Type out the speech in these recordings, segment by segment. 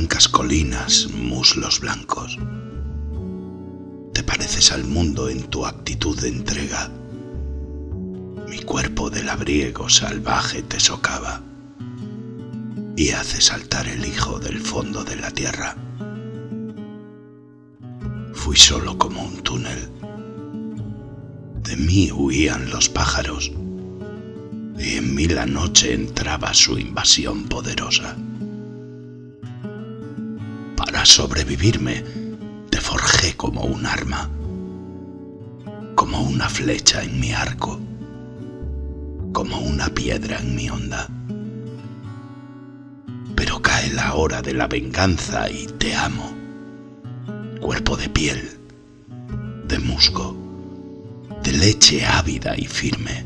blancas colinas, muslos blancos. Te pareces al mundo en tu actitud de entrega. Mi cuerpo de labriego salvaje te socava y hace saltar el hijo del fondo de la tierra. Fui solo como un túnel. De mí huían los pájaros y en mí la noche entraba su invasión poderosa. Para sobrevivirme te forjé como un arma, como una flecha en mi arco, como una piedra en mi onda. Pero cae la hora de la venganza y te amo, cuerpo de piel, de musgo, de leche ávida y firme,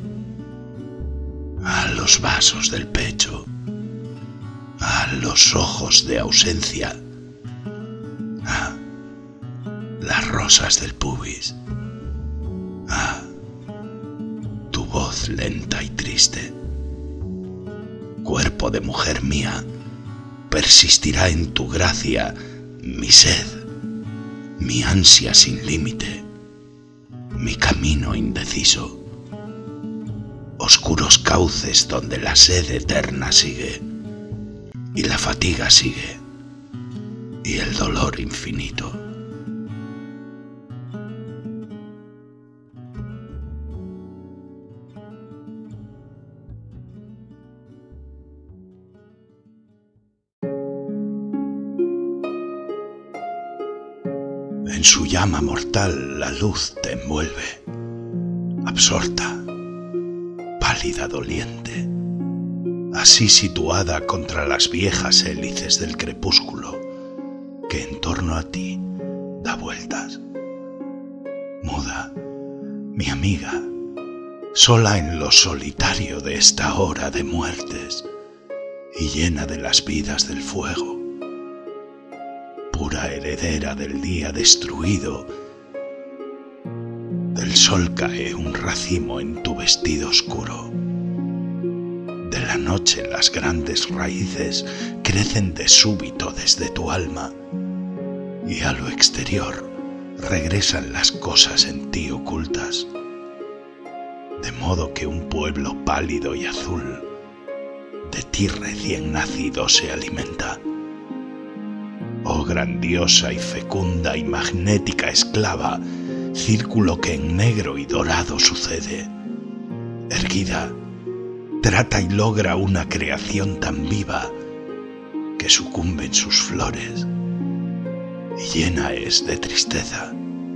a los vasos del pecho, a los ojos de ausencia, a las rosas del pubis, a tu voz lenta y triste. Cuerpo de mujer mía, persistirá en tu gracia mi sed, mi ansia sin límite, mi camino indeciso. Oscuros cauces donde la sed eterna sigue, y la fatiga sigue, y el dolor infinito. En su llama mortal la luz te envuelve, absorta, pálida, doliente, así situada contra las viejas hélices del crepúsculo que en torno a ti da vueltas. Muda, mi amiga, sola en lo solitario de esta hora de muertes y llena de las vidas del fuego, pura heredera del día destruido. Del sol cae un racimo en tu vestido oscuro. De la noche las grandes raíces crecen de súbito desde tu alma, y a lo exterior regresan las cosas en ti ocultas, de modo que un pueblo pálido y azul de ti recién nacido se alimenta. Oh grandiosa y fecunda y magnética esclava, círculo que en negro y dorado sucede. Erguida, trata y logra una creación tan viva que sucumben sus flores y llena es de tristeza.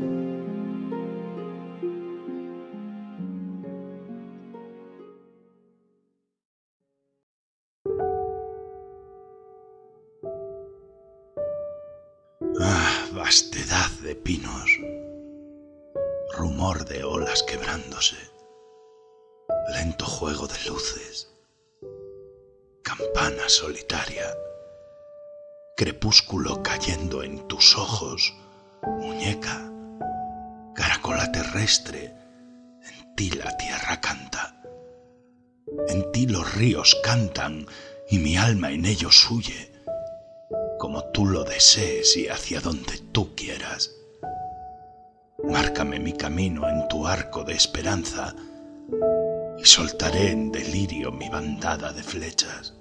Ah, vastedad de pinos, rumor de olas quebrándose, lento juego de luces, campana solitaria, crepúsculo cayendo en tus ojos, muñeca, caracola terrestre, en ti la tierra canta, en ti los ríos cantan y mi alma en ellos huye, como tú lo desees y hacia donde tú quieras. Márcame mi camino en tu arco de esperanza y soltaré en delirio mi bandada de flechas.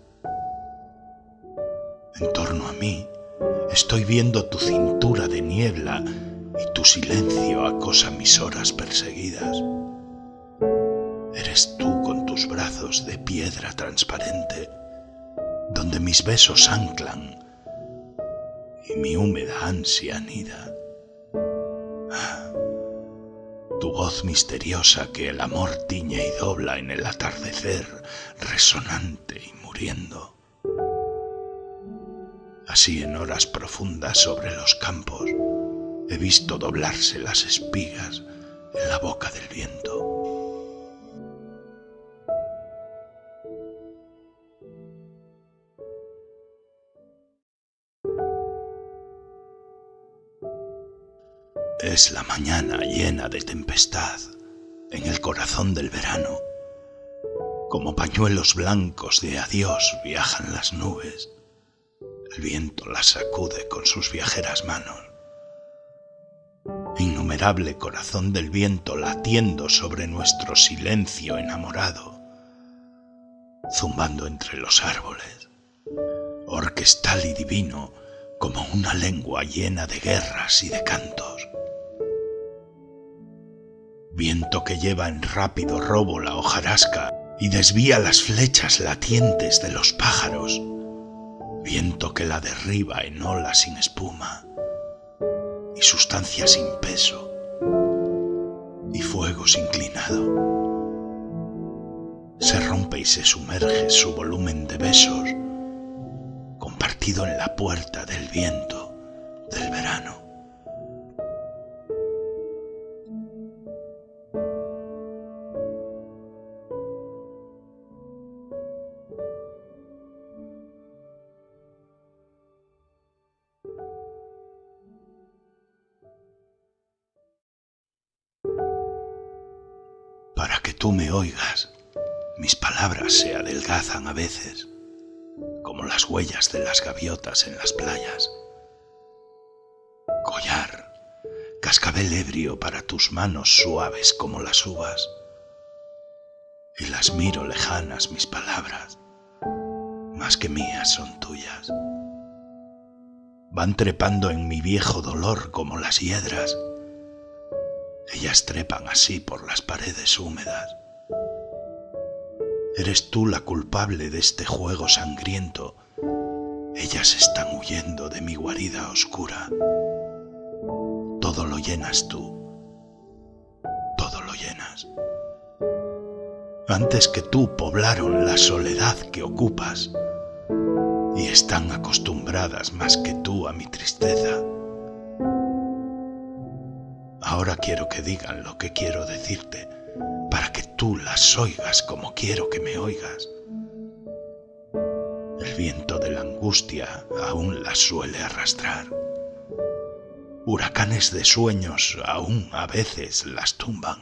En torno a mí estoy viendo tu cintura de niebla y tu silencio acosa mis horas perseguidas. Eres tú con tus brazos de piedra transparente, donde mis besos anclan y mi húmeda ansia anida. Tu voz misteriosa que el amor tiñe y dobla en el atardecer, resonante y muriendo. Así en horas profundas sobre los campos he visto doblarse las espigas en la boca del viento. Es la mañana llena de tempestad, en el corazón del verano. Como pañuelos blancos de adiós viajan las nubes. El viento las sacude con sus viajeras manos. Innumerable corazón del viento latiendo sobre nuestro silencio enamorado, zumbando entre los árboles, orquestal y divino como una lengua llena de guerras y de cantos. Viento que lleva en rápido robo la hojarasca y desvía las flechas latientes de los pájaros. Viento que la derriba en olas sin espuma y sustancia sin peso y fuego inclinado. Se rompe y se sumerge su volumen de besos, compartido en la puerta del viento del verano. Para que tú me oigas, mis palabras se adelgazan a veces, como las huellas de las gaviotas en las playas. Collar, cascabel ebrio para tus manos suaves como las uvas, y las miro lejanas mis palabras, más que mías son tuyas. Van trepando en mi viejo dolor como las hiedras. Ellas trepan así por las paredes húmedas. Eres tú la culpable de este juego sangriento. Ellas están huyendo de mi guarida oscura. Todo lo llenas tú. Todo lo llenas. Antes que tú poblaron la soledad que ocupas y están acostumbradas más que tú a mi tristeza. Ahora quiero que digan lo que quiero decirte, para que tú las oigas como quiero que me oigas. El viento de la angustia aún las suele arrastrar. Huracanes de sueños aún a veces las tumban.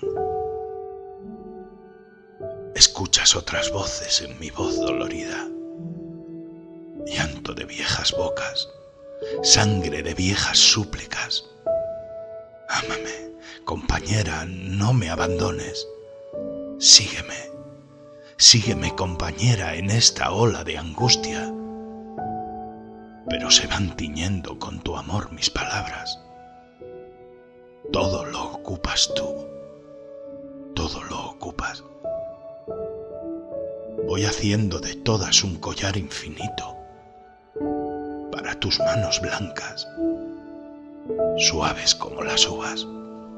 Escuchas otras voces en mi voz dolorida. Llanto de viejas bocas, sangre de viejas súplicas. Ámame, compañera, no me abandones. Sígueme, sígueme, compañera, en esta ola de angustia. Pero se van tiñendo con tu amor mis palabras. Todo lo ocupas tú, todo lo ocupas. Voy haciendo de todas un collar infinito para tus manos blancas, suaves como las uvas.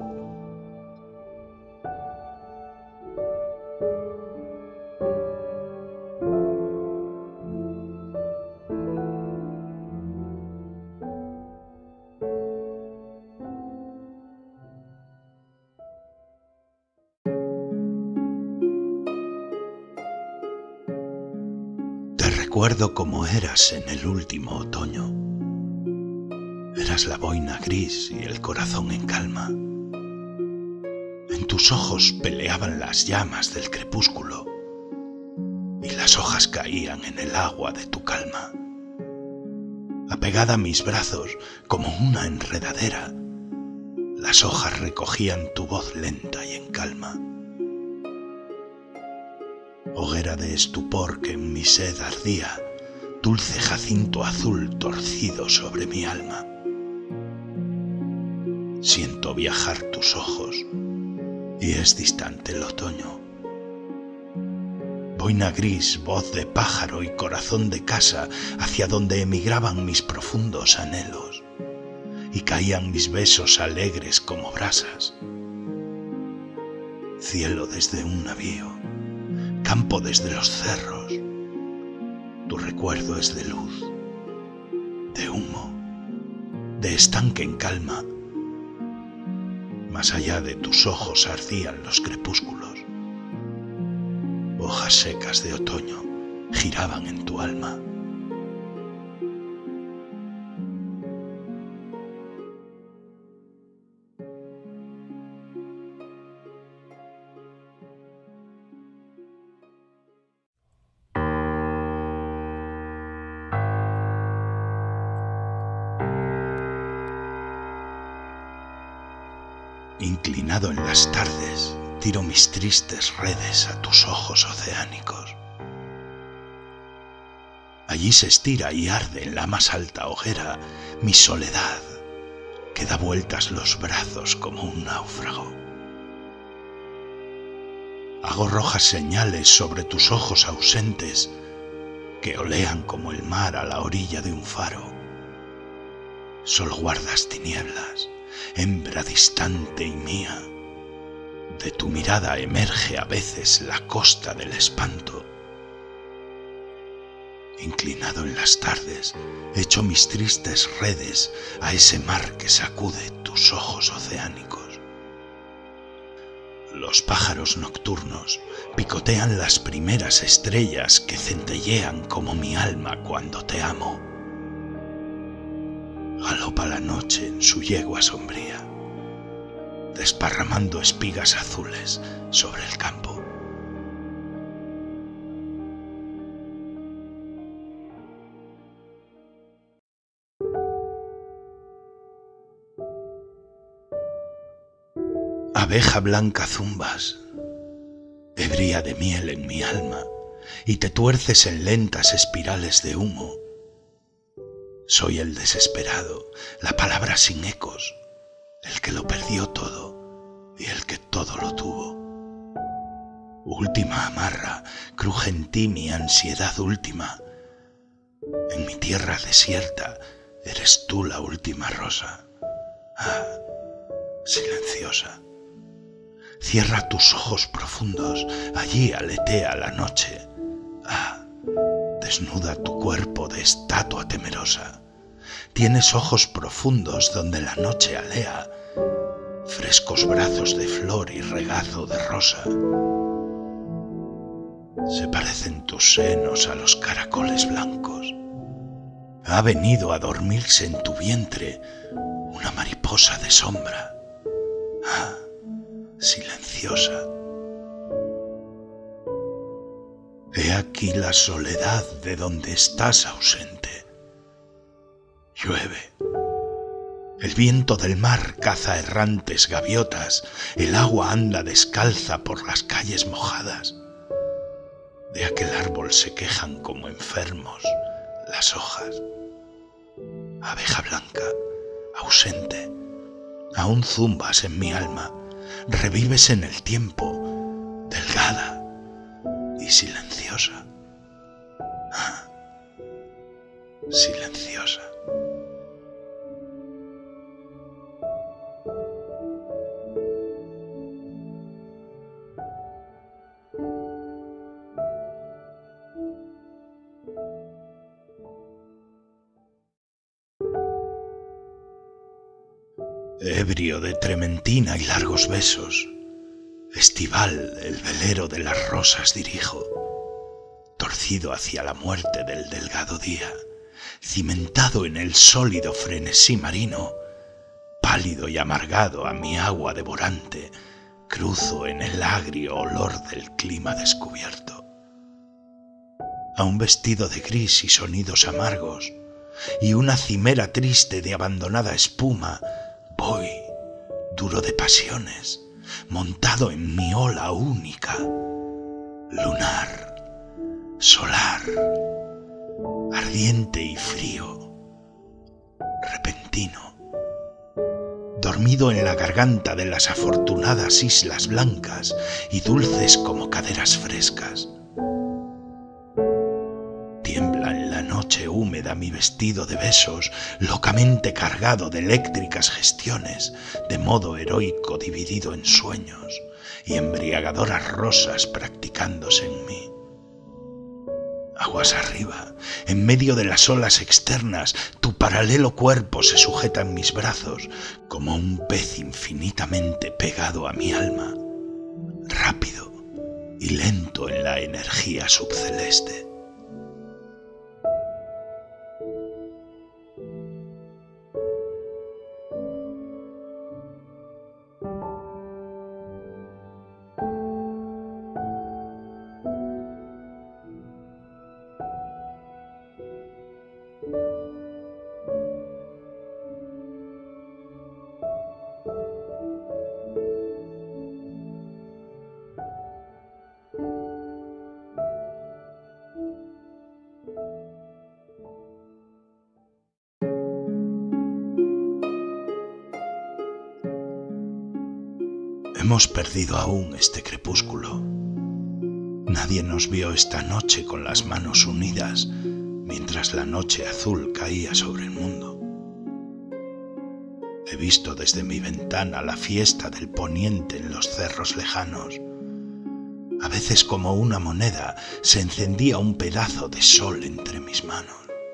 Te recuerdo como eras en el último otoño. Eras la boina gris y el corazón en calma. En tus ojos peleaban las llamas del crepúsculo y las hojas caían en el agua de tu calma. Apegada a mis brazos como una enredadera, las hojas recogían tu voz lenta y en calma. Hoguera de estupor que en mi sed ardía, dulce jacinto azul torcido sobre mi alma. Siento viajar tus ojos y es distante el otoño. Boina gris, voz de pájaro y corazón de casa, hacia donde emigraban mis profundos anhelos y caían mis besos alegres como brasas. Cielo desde un navío, campo desde los cerros, tu recuerdo es de luz, de humo, de estanque en calma. Más allá de tus ojos ardían los crepúsculos. Hojas secas de otoño giraban en tu alma. Inclinado en las tardes, tiro mis tristes redes a tus ojos oceánicos. Allí se estira y arde en la más alta hoguera mi soledad, que da vueltas los brazos como un náufrago. Hago rojas señales sobre tus ojos ausentes, que olean como el mar a la orilla de un faro. Solo guardas tinieblas, hembra distante y mía. De tu mirada emerge a veces la costa del espanto. Inclinado en las tardes, echo mis tristes redes a ese mar que sacude tus ojos oceánicos. Los pájaros nocturnos picotean las primeras estrellas que centellean como mi alma cuando te amo. Galopa la noche en su yegua sombría, desparramando espigas azules sobre el campo. Abeja blanca zumbas, ebria de miel en mi alma, y te tuerces en lentas espirales de humo. Soy el desesperado, la palabra sin ecos, el que lo perdió todo y el que todo lo tuvo. Última amarra, cruje en ti mi ansiedad última. En mi tierra desierta eres tú la última rosa. Ah, silenciosa. Cierra tus ojos profundos, allí aletea la noche. Ah, desnuda tu cuerpo de estatua temerosa. Tienes ojos profundos donde la noche alea, frescos brazos de flor y regazo de rosa. Se parecen tus senos a los caracoles blancos. Ha venido a dormirse en tu vientre una mariposa de sombra. Ah, silenciosa. He aquí la soledad de donde estás ausente. Llueve. El viento del mar caza errantes gaviotas. El agua anda descalza por las calles mojadas. De aquel árbol se quejan como enfermos las hojas. Abeja blanca, ausente, aún zumbas en mi alma. Revives en el tiempo, delgada y silenciosa. Ah, silenciosa. Ebrio de trementina y largos besos, estival el velero de las rosas dirijo, torcido hacia la muerte del delgado día, cimentado en el sólido frenesí marino, pálido y amargado a mi agua devorante, cruzo en el agrio olor del clima descubierto. A un vestido de gris y sonidos amargos, y una cimera triste de abandonada espuma, voy, duro de pasiones, montado en mi ola única, lunar, solar, ardiente y frío, repentino, dormido en la garganta de las afortunadas islas blancas y dulces como caderas frescas. Tiembla en la noche húmeda mi vestido de besos, locamente cargado de eléctricas gestiones, de modo heroico dividido en sueños y embriagadoras rosas practicándose en mí. Aguas arriba, en medio de las olas externas, tu paralelo cuerpo se sujeta en mis brazos como un pez infinitamente pegado a mi alma, rápido y lento en la energía subceleste. hemos perdido aún este crepúsculo. Nadie nos vio esta noche con las manos unidas mientras la noche azul caía sobre el mundo. He visto desde mi ventana la fiesta del poniente en los cerros lejanos. A veces, como una moneda, se encendía un pedazo de sol entre mis manos.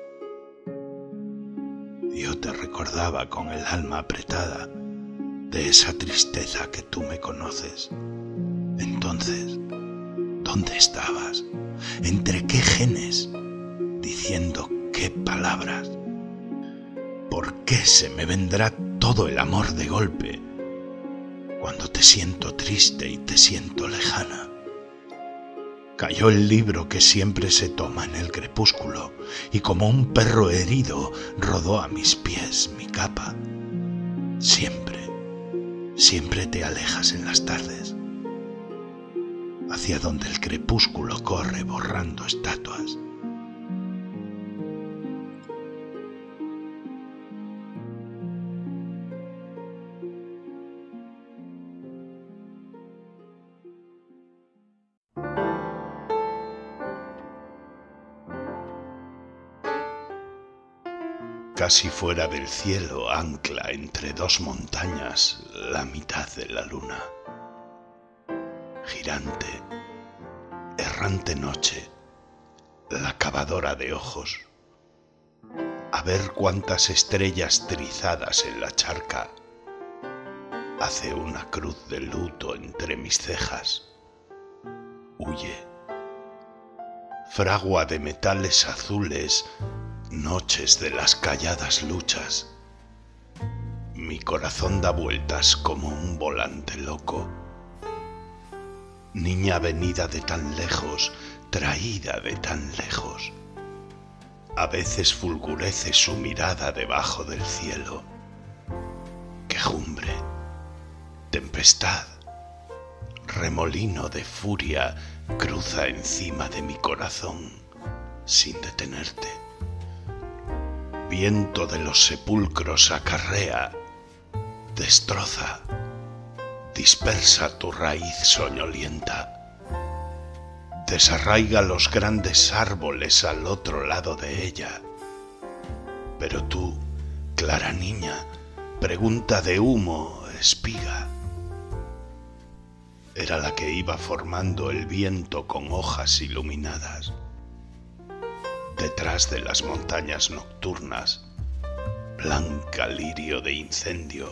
Yo te recordaba con el alma apretada de esa tristeza que tú me conoces. Entonces, ¿dónde estabas? ¿Entre qué genes? ¿Diciendo qué palabras? ¿Por qué se me vendrá todo el amor de golpe cuando te siento triste y te siento lejana? Cayó el libro que siempre se toma en el crepúsculo y como un perro herido rodó a mis pies mi capa. Siempre, siempre te alejas en las tardes, hacia donde el crepúsculo corre borrando estatuas. Casi fuera del cielo ancla entre dos montañas la mitad de la luna. Girante, errante noche, la cavadora de ojos. A ver cuántas estrellas trizadas en la charca. Hace una cruz de luto entre mis cejas. Huye. Fragua de metales azules, noches de las calladas luchas. Mi corazón da vueltas como un volante loco. Niña venida de tan lejos, traída de tan lejos. A veces fulgurece su mirada debajo del cielo. Quejumbre, tempestad, remolino de furia cruza encima de mi corazón sin detenerte. Viento de los sepulcros acarrea, destroza, dispersa tu raíz soñolienta. Desarraiga los grandes árboles al otro lado de ella. Pero tú, clara niña, pregunta de humo, espiga. Era la que iba formando el viento con hojas iluminadas. Detrás de las montañas nocturnas, blanca lirio de incendio.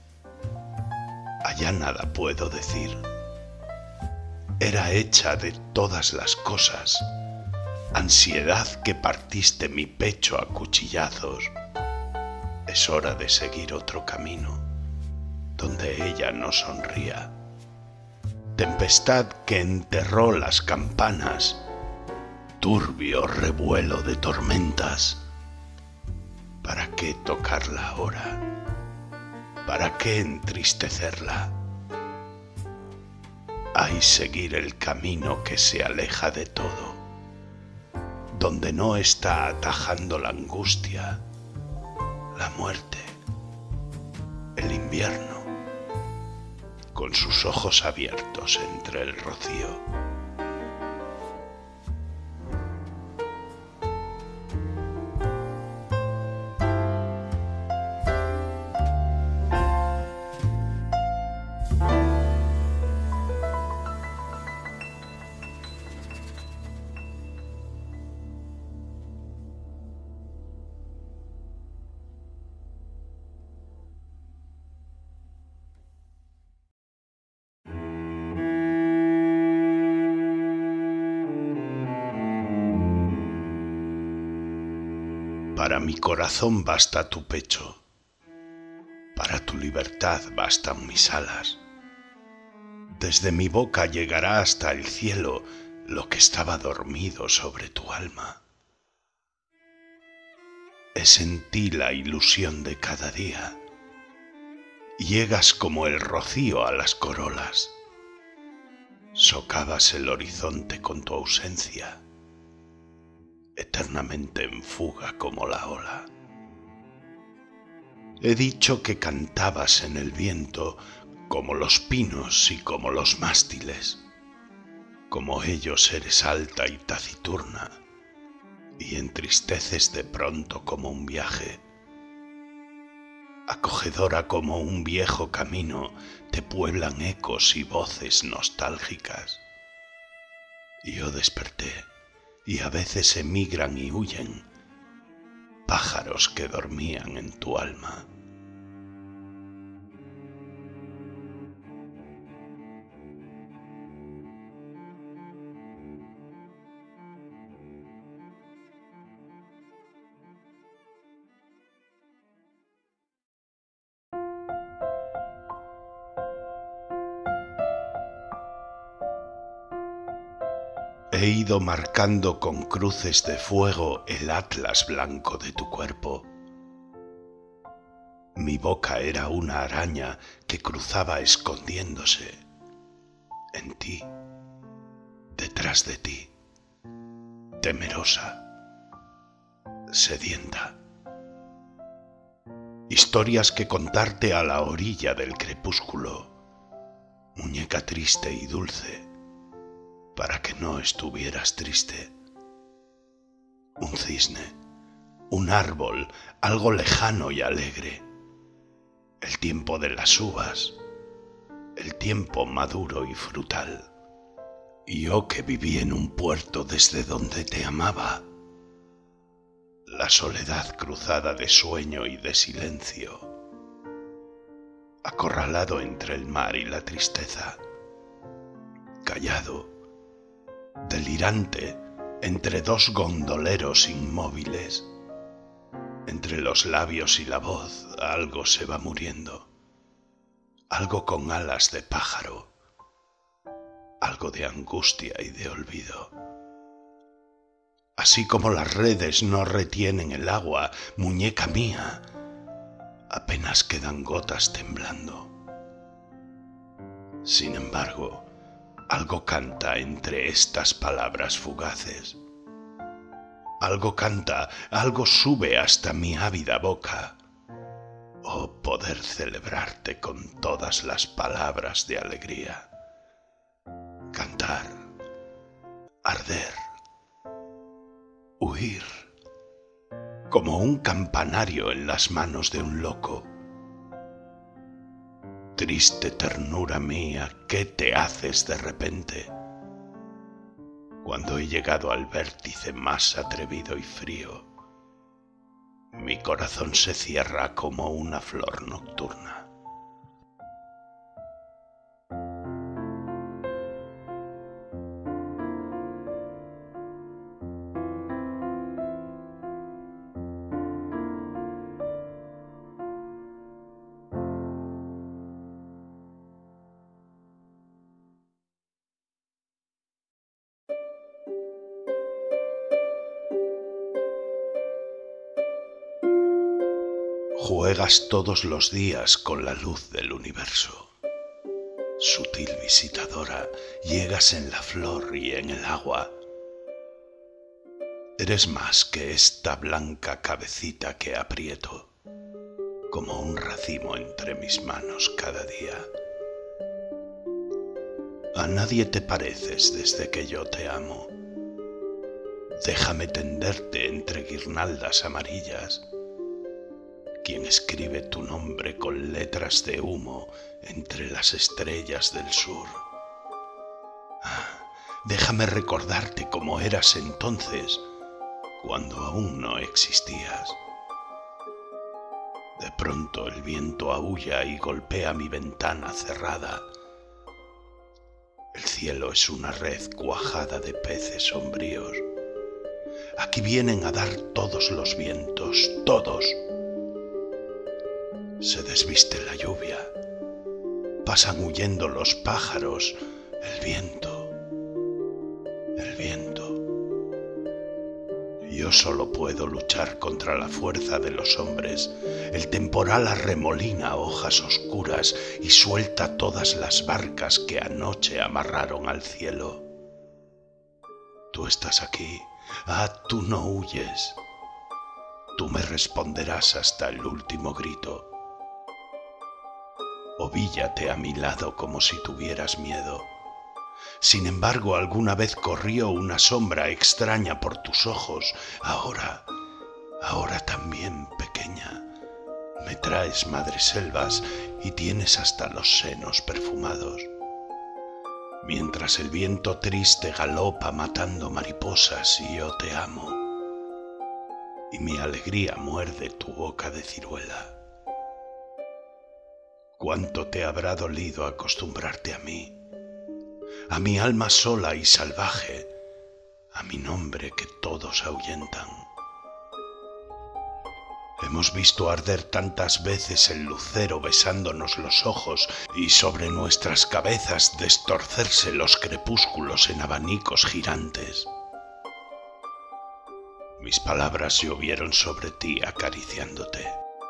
Allá nada puedo decir. Era hecha de todas las cosas, ansiedad que partiste mi pecho a cuchillazos. Es hora de seguir otro camino, donde ella no sonría. Tempestad que enterró las campanas, turbio revuelo de tormentas. ¿Para qué tocarla ahora? ¿Para qué entristecerla? Hay seguir el camino que se aleja de todo, donde no está atajando la angustia, la muerte, el invierno, con sus ojos abiertos entre el rocío. Para mi corazón basta tu pecho, para tu libertad bastan mis alas. Desde mi boca llegará hasta el cielo lo que estaba dormido sobre tu alma. Es en ti la ilusión de cada día. Llegas como el rocío a las corolas. Socavas el horizonte con tu ausencia, eternamente en fuga como la ola. He dicho que cantabas en el viento como los pinos y como los mástiles. Como ellos eres alta y taciturna, y entristeces de pronto como un viaje. Acogedora como un viejo camino, te pueblan ecos y voces nostálgicas. Y yo desperté, y a veces emigran y huyen, pájaros que dormían en tu alma. He ido marcando con cruces de fuego el atlas blanco de tu cuerpo. Mi boca era una araña que cruzaba escondiéndose en ti, detrás de ti, temerosa, sedienta. Historias que contarte a la orilla del crepúsculo, muñeca triste y dulce, para que no estuvieras triste. Un cisne, un árbol, algo lejano y alegre. El tiempo de las uvas, el tiempo maduro y frutal. Y yo que viví en un puerto desde donde te amaba. La soledad cruzada de sueño y de silencio. Acorralado entre el mar y la tristeza. Callado, delirante, entre dos gondoleros inmóviles. Entre los labios y la voz algo se va muriendo. Algo con alas de pájaro. Algo de angustia y de olvido. Así como las redes no retienen el agua, muñeca mía, apenas quedan gotas temblando. Sin embargo, algo canta entre estas palabras fugaces. Algo canta, algo sube hasta mi ávida boca. Oh, poder celebrarte con todas las palabras de alegría. Cantar, arder, huir, como un campanario en las manos de un loco. Triste ternura mía, ¿qué te haces de repente? Cuando he llegado al vértice más atrevido y frío, mi corazón se cierra como una flor nocturna. Juegas todos los días con la luz del universo. Sutil visitadora, llegas en la flor y en el agua. Eres más que esta blanca cabecita que aprieto, como un racimo entre mis manos cada día. A nadie te pareces desde que yo te amo. Déjame tenderte entre guirnaldas amarillas. Quien escribe tu nombre con letras de humo entre las estrellas del sur. Déjame recordarte cómo eras entonces, cuando aún no existías. De pronto el viento aúlla y golpea mi ventana cerrada. El cielo es una red cuajada de peces sombríos. Aquí vienen a dar todos los vientos, todos. Se desviste la lluvia, pasan huyendo los pájaros, el viento, el viento. Yo solo puedo luchar contra la fuerza de los hombres. El temporal arremolina hojas oscuras y suelta todas las barcas que anoche amarraron al cielo. Tú estás aquí, tú no huyes. Tú me responderás hasta el último grito. Ovíllate a mi lado como si tuvieras miedo. Sin embargo, alguna vez corrió una sombra extraña por tus ojos. Ahora también, pequeña, me traes madreselvas y tienes hasta los senos perfumados. Mientras el viento triste galopa matando mariposas y yo te amo, y mi alegría muerde tu boca de ciruela. ¿Cuánto te habrá dolido acostumbrarte a mí, a mi alma sola y salvaje, a mi nombre que todos ahuyentan? Hemos visto arder tantas veces el lucero besándonos los ojos y sobre nuestras cabezas destorcerse los crepúsculos en abanicos girantes. Mis palabras llovieron sobre ti acariciándote.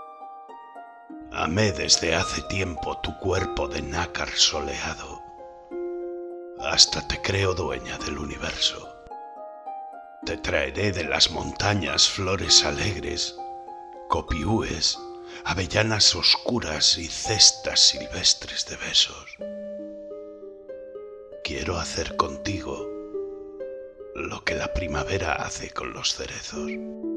Amé desde hace tiempo tu cuerpo de nácar soleado. Hasta te creo dueña del universo. Te traeré de las montañas flores alegres, copiúes, avellanas oscuras y cestas silvestres de besos. Quiero hacer contigo lo que la primavera hace con los cerezos.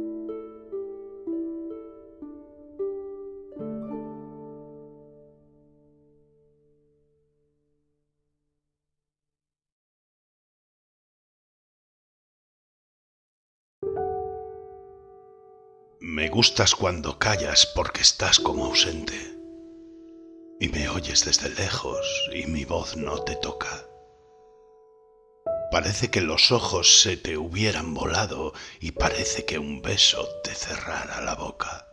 Me gustas cuando callas porque estás como ausente y me oyes desde lejos y mi voz no te toca. Parece que los ojos se te hubieran volado y parece que un beso te cerrara la boca.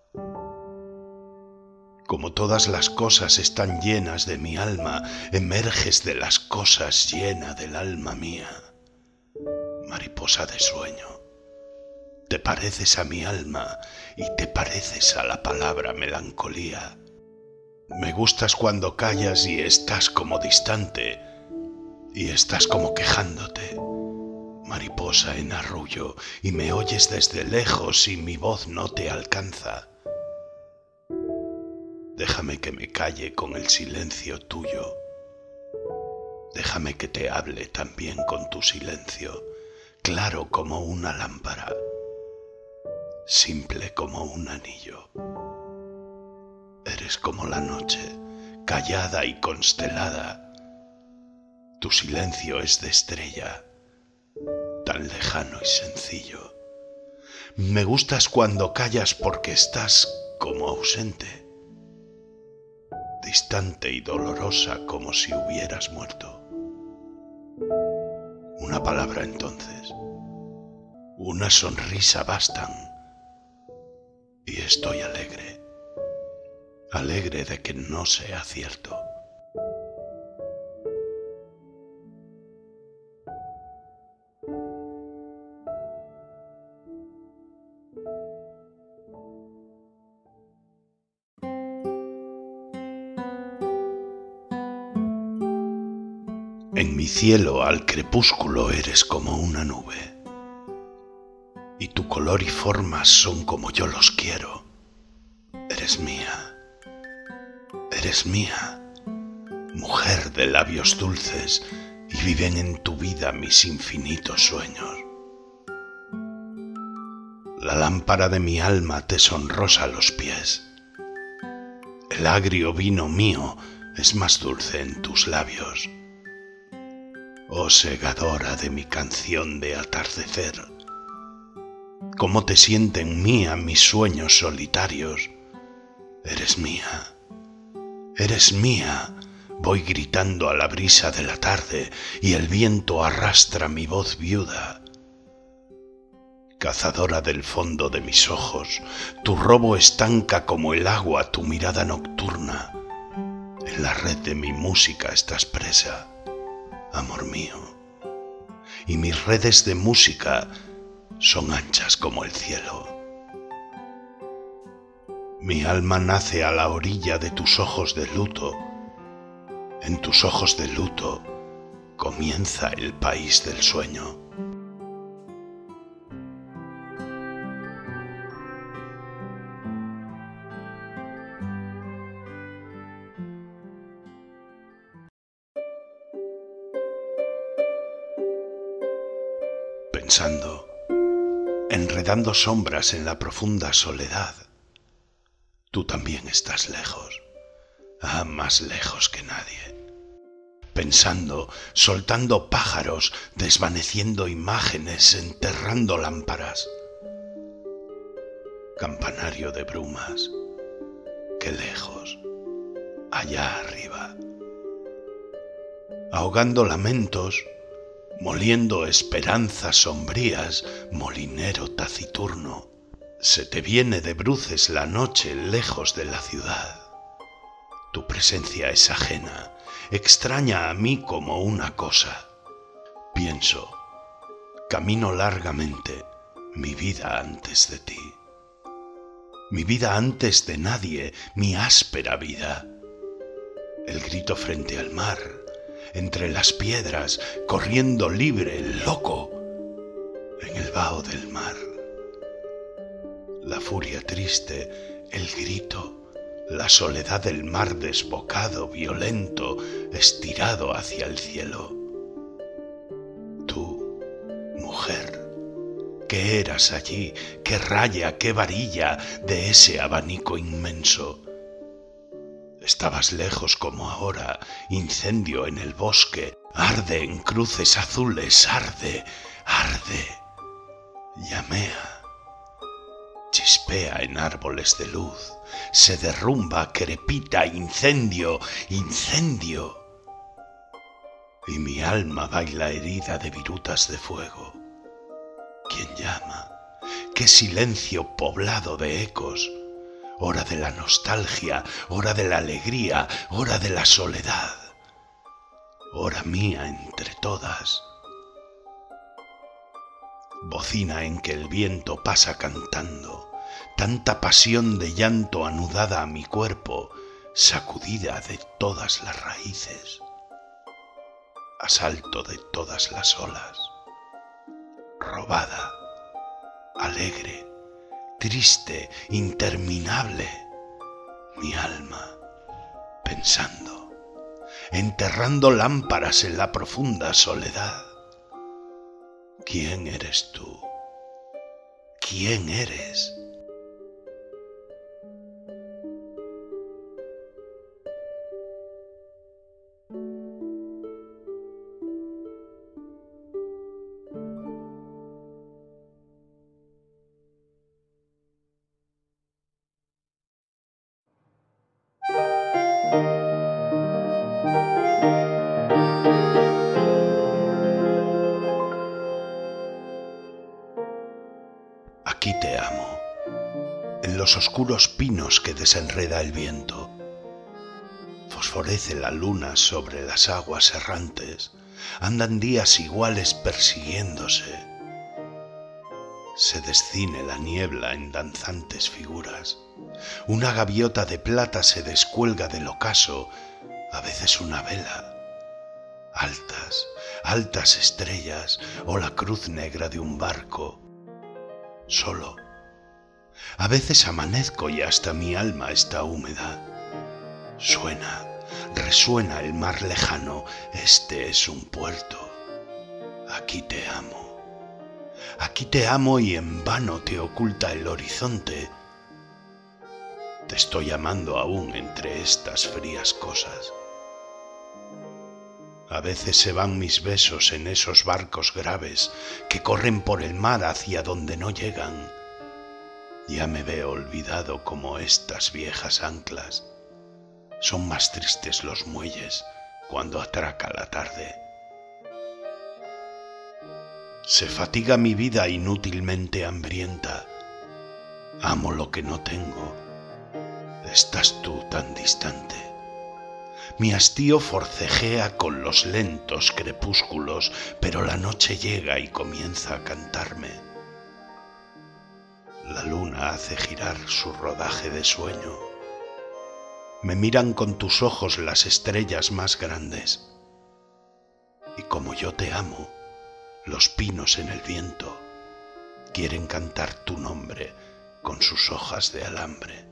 Como todas las cosas están llenas de mi alma, emerges de las cosas llena del alma mía. Mariposa de sueño, te pareces a mi alma y te pareces a la palabra melancolía. Me gustas cuando callas y estás como distante y estás como quejándote. Mariposa en arrullo y me oyes desde lejos y mi voz no te alcanza. Déjame que me calle con el silencio tuyo. Déjame que te hable también con tu silencio, claro como una lámpara, simple como un anillo. Eres como la noche, callada y constelada. Tu silencio es de estrella, tan lejano y sencillo. Me gustas cuando callas porque estás como ausente, distante y dolorosa como si hubieras muerto. Una palabra entonces, una sonrisa bastan y estoy alegre, alegre de que no sea cierto. En mi cielo al crepúsculo eres como una nube, y tu color y forma son como yo los quiero. Eres mía, mujer de labios dulces, y viven en tu vida mis infinitos sueños. La lámpara de mi alma te sonrosa los pies. El agrio vino mío es más dulce en tus labios. Oh segadora de mi canción de atardecer, cómo te sienten mía mis sueños solitarios. Eres mía, voy gritando a la brisa de la tarde y el viento arrastra mi voz viuda. Cazadora del fondo de mis ojos, tu robo estanca como el agua tu mirada nocturna. En la red de mi música estás presa, amor mío, y mis redes de música son anchas como el cielo. Mi alma nace a la orilla de tus ojos de luto. En tus ojos de luto comienza el país del sueño. pensando, enredando sombras en la profunda soledad. Tú también estás lejos, más lejos que nadie. Pensando, soltando pájaros, desvaneciendo imágenes, enterrando lámparas. Campanario de brumas, qué lejos, allá arriba. Ahogando lamentos, moliendo esperanzas sombrías, molinero taciturno, se te viene de bruces la noche lejos de la ciudad. Tu presencia es ajena, extraña a mí como una cosa. Pienso, camino largamente mi vida antes de ti. Mi vida antes de nadie, mi áspera vida. El grito frente al mar, entre las piedras, corriendo libre, loco, en el vaho del mar. La furia triste, el grito, la soledad del mar desbocado, violento, estirado hacia el cielo. Tú, mujer, ¿qué eras allí? ¿Qué raya, qué varilla de ese abanico inmenso? Estabas lejos como ahora, incendio en el bosque, arde en cruces azules, arde, arde, llamea. Chispea en árboles de luz, se derrumba, crepita, incendio, incendio. Y mi alma baila herida de virutas de fuego. ¿Quién llama? ¿Qué silencio poblado de ecos? Hora de la nostalgia, hora de la alegría, hora de la soledad. Hora mía entre todas. Bocina en que el viento pasa cantando, tanta pasión de llanto anudada a mi cuerpo, sacudida de todas las raíces, asalto de todas las olas, robada, alegre, triste, interminable, mi alma, pensando, enterrando lámparas en la profunda soledad. ¿Quién eres tú? ¿Quién eres? Aquí te amo, en los oscuros pinos que desenreda el viento. Fosforece la luna sobre las aguas errantes, andan días iguales persiguiéndose. Se descine la niebla en danzantes figuras, una gaviota de plata se descuelga del ocaso, a veces una vela. Altas, altas estrellas o la cruz negra de un barco. Solo. A veces amanezco y hasta mi alma está húmeda. Suena, resuena el mar lejano, este es un puerto. Aquí te amo. Aquí te amo y en vano te oculta el horizonte. Te estoy amando aún entre estas frías cosas. A veces se van mis besos en esos barcos graves que corren por el mar hacia donde no llegan. Ya me veo olvidado como estas viejas anclas. Son más tristes los muelles cuando atraca la tarde. Se fatiga mi vida inútilmente hambrienta. Amo lo que no tengo. Estás tú tan distante. Mi hastío forcejea con los lentos crepúsculos, pero la noche llega y comienza a cantarme. La luna hace girar su rodaje de sueño. Me miran con tus ojos las estrellas más grandes. Y como yo te amo, los pinos en el viento quieren cantar tu nombre con sus hojas de alambre.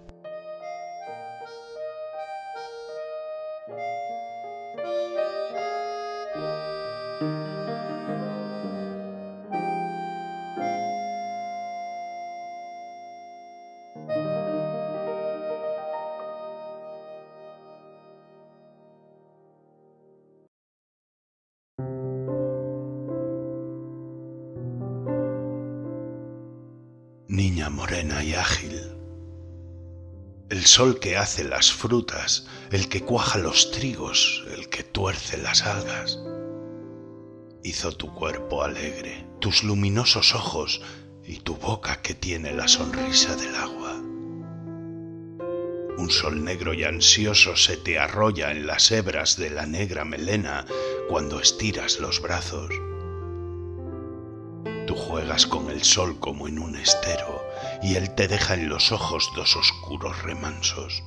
Niña morena y ágil, el sol que hace las frutas, el que cuaja los trigos, el que tuerce las algas, hizo tu cuerpo alegre, tus luminosos ojos y tu boca que tiene la sonrisa del agua. Un sol negro y ansioso se te arrolla en las hebras de la negra melena cuando estiras los brazos. Tú juegas con el sol como en un estero y él te deja en los ojos dos oscuros remansos.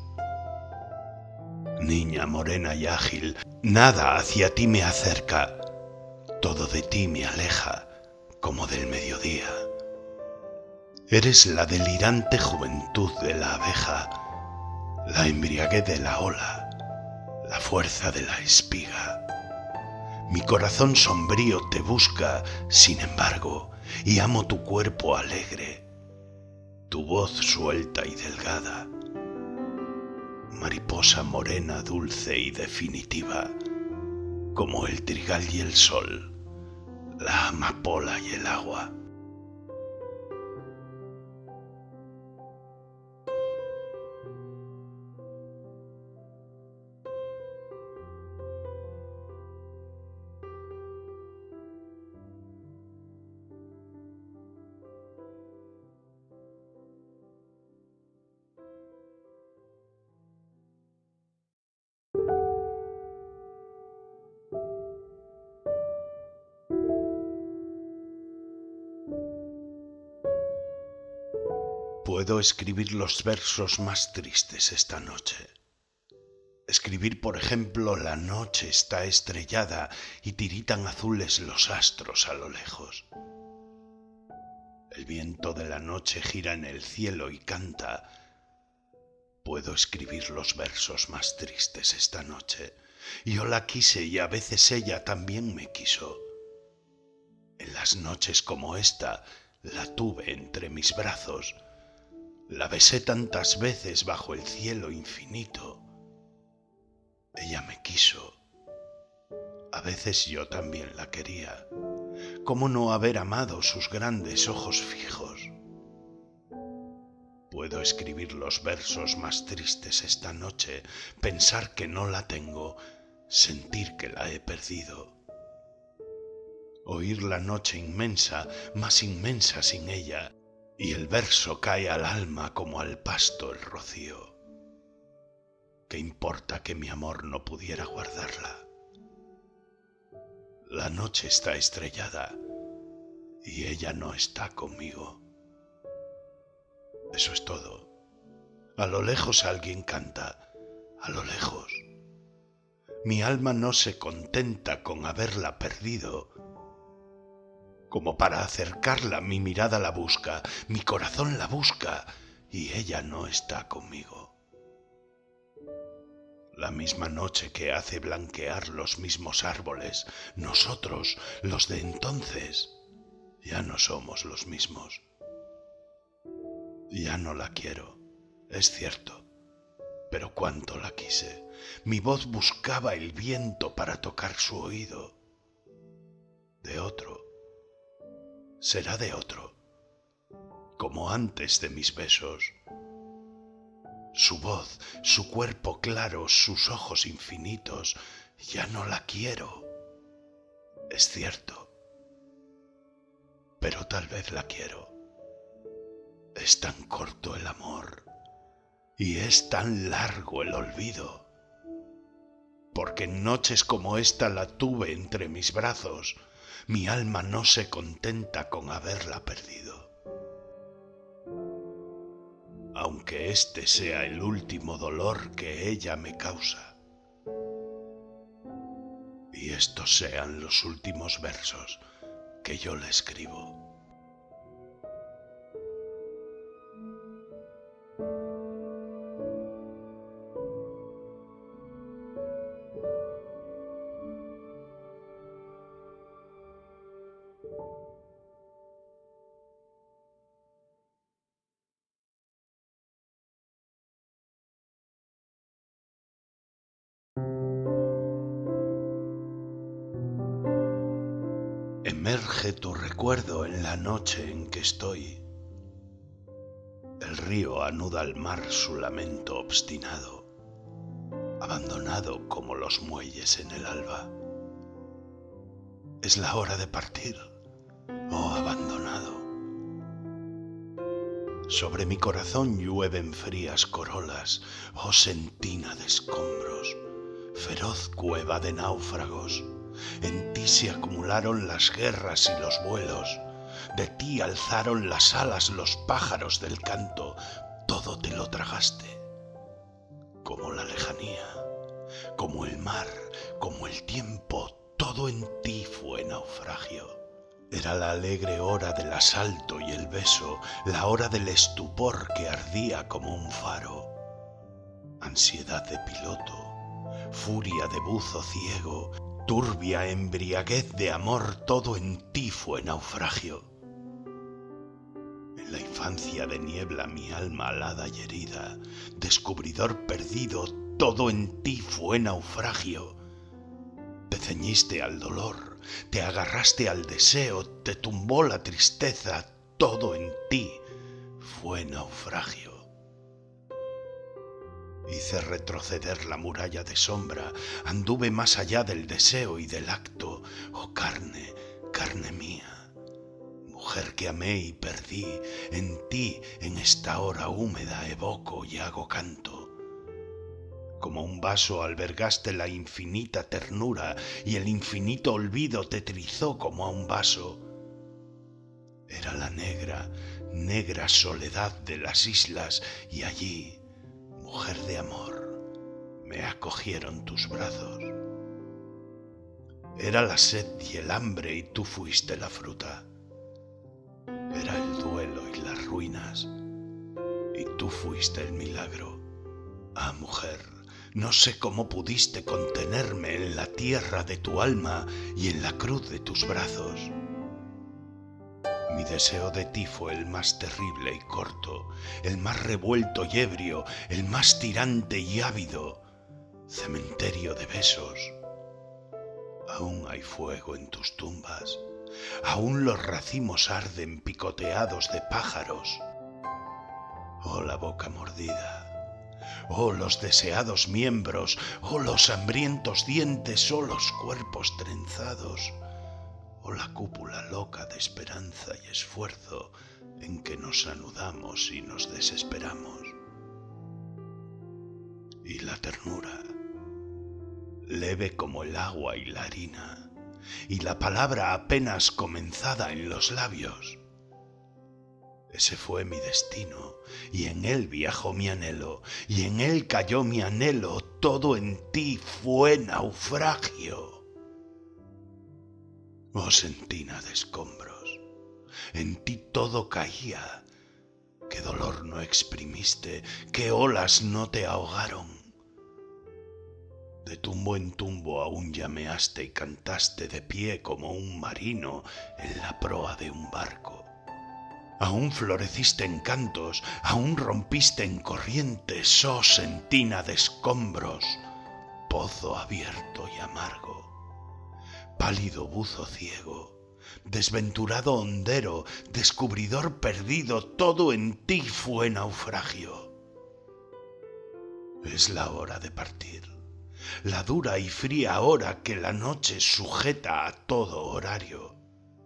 Niña morena y ágil, nada hacia ti me acerca, todo de ti me aleja como del mediodía. Eres la delirante juventud de la abeja, la embriaguez de la ola, la fuerza de la espiga. Mi corazón sombrío te busca, sin embargo, y amo tu cuerpo alegre, tu voz suelta y delgada, mariposa morena, dulce y definitiva, como el trigal y el sol, la amapola y el agua. Puedo escribir los versos más tristes esta noche. Escribir, por ejemplo, la noche está estrellada y tiritan azules los astros a lo lejos. El viento de la noche gira en el cielo y canta. Puedo escribir los versos más tristes esta noche. Yo la quise y a veces ella también me quiso. En las noches como esta la tuve entre mis brazos. La besé tantas veces bajo el cielo infinito. Ella me quiso. A veces yo también la quería. ¿Cómo no haber amado sus grandes ojos fijos? Puedo escribir los versos más tristes esta noche, pensar que no la tengo, sentir que la he perdido. Oír la noche inmensa, más inmensa sin ella, y el verso cae al alma como al pasto el rocío. ¿Qué importa que mi amor no pudiera guardarla? La noche está estrellada y ella no está conmigo. Eso es todo. A lo lejos alguien canta, a lo lejos. Mi alma no se contenta con haberla perdido. Como para acercarla, mi mirada la busca, mi corazón la busca, y ella no está conmigo. La misma noche que hace blanquear los mismos árboles, nosotros, los de entonces, ya no somos los mismos. Ya no la quiero, es cierto, pero cuánto la quise. Mi voz buscaba el viento para tocar su oído. De otro. Será de otro, como antes de mis besos. Su voz, su cuerpo claro, sus ojos infinitos, ya no la quiero. Es cierto, pero tal vez la quiero. Es tan corto el amor y es tan largo el olvido, porque en noches como esta la tuve entre mis brazos. Mi alma no se contenta con haberla perdido. Aunque este sea el último dolor que ella me causa. Y estos sean los últimos versos que yo le escribo. Emerge tu recuerdo en la noche en que estoy. el río anuda al mar su lamento obstinado, abandonado como los muelles en el alba. Es la hora de partir, oh abandonado. Sobre mi corazón llueven frías corolas, oh sentina de escombros, feroz cueva de náufragos. En ti se acumularon las guerras y los vuelos, de ti alzaron las alas los pájaros del canto, todo te lo tragaste, como la lejanía, como el mar, como el tiempo, todo en ti fue naufragio. Era la alegre hora del asalto y el beso, la hora del estupor que ardía como un faro. Ansiedad de piloto, furia de buzo ciego, turbia embriaguez de amor, todo en ti fue naufragio. En la infancia de niebla mi alma alada y herida, descubridor perdido, todo en ti fue naufragio. Te ceñiste al dolor, te agarraste al deseo, te tumbó la tristeza, todo en ti fue naufragio. Hice retroceder la muralla de sombra, anduve más allá del deseo y del acto, oh carne, carne mía. Mujer que amé y perdí, en ti en esta hora húmeda evoco y hago canto. Como un vaso albergaste la infinita ternura y el infinito olvido te trizó como a un vaso. Era la negra, negra soledad de las islas y allí, mujer de amor, me acogieron tus brazos. Era la sed y el hambre y tú fuiste la fruta. Era el duelo y las ruinas y tú fuiste el milagro. Ah, mujer, no sé cómo pudiste contenerme en la tierra de tu alma y en la cruz de tus brazos. Mi deseo de ti fue el más terrible y corto, el más revuelto y ebrio, el más tirante y ávido. Cementerio de besos. Aún hay fuego en tus tumbas, aún los racimos arden picoteados de pájaros. Oh, la boca mordida. Oh, los deseados miembros, oh, los hambrientos dientes, oh, los cuerpos trenzados, oh, la cúpula loca de esperanza y esfuerzo en que nos anudamos y nos desesperamos. Y la ternura, leve como el agua y la harina, y la palabra apenas comenzada en los labios. Ese fue mi destino, y en él viajó mi anhelo, y en él cayó mi anhelo, todo en ti fue naufragio. Oh sentina de escombros, en ti todo caía, qué dolor no exprimiste, qué olas no te ahogaron. De tumbo en tumbo aún llameaste y cantaste de pie como un marino en la proa de un barco. Aún floreciste en cantos, aún rompiste en corrientes, oh sentina de escombros, pozo abierto y amargo, pálido buzo ciego, desventurado hondero, descubridor perdido, todo en ti fue naufragio. Es la hora de partir, la dura y fría hora que la noche sujeta a todo horario.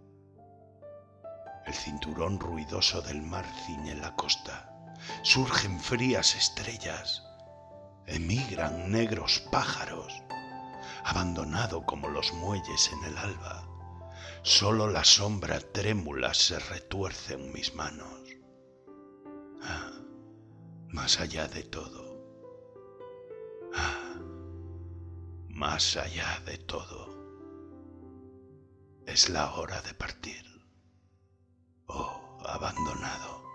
El cinturón ruidoso del mar ciñe la costa, surgen frías estrellas, emigran negros pájaros, abandonado como los muelles en el alba, solo la sombra trémula se retuerce en mis manos. Ah, más allá de todo, ah, más allá de todo, es la hora de partir. Oh, abandonado.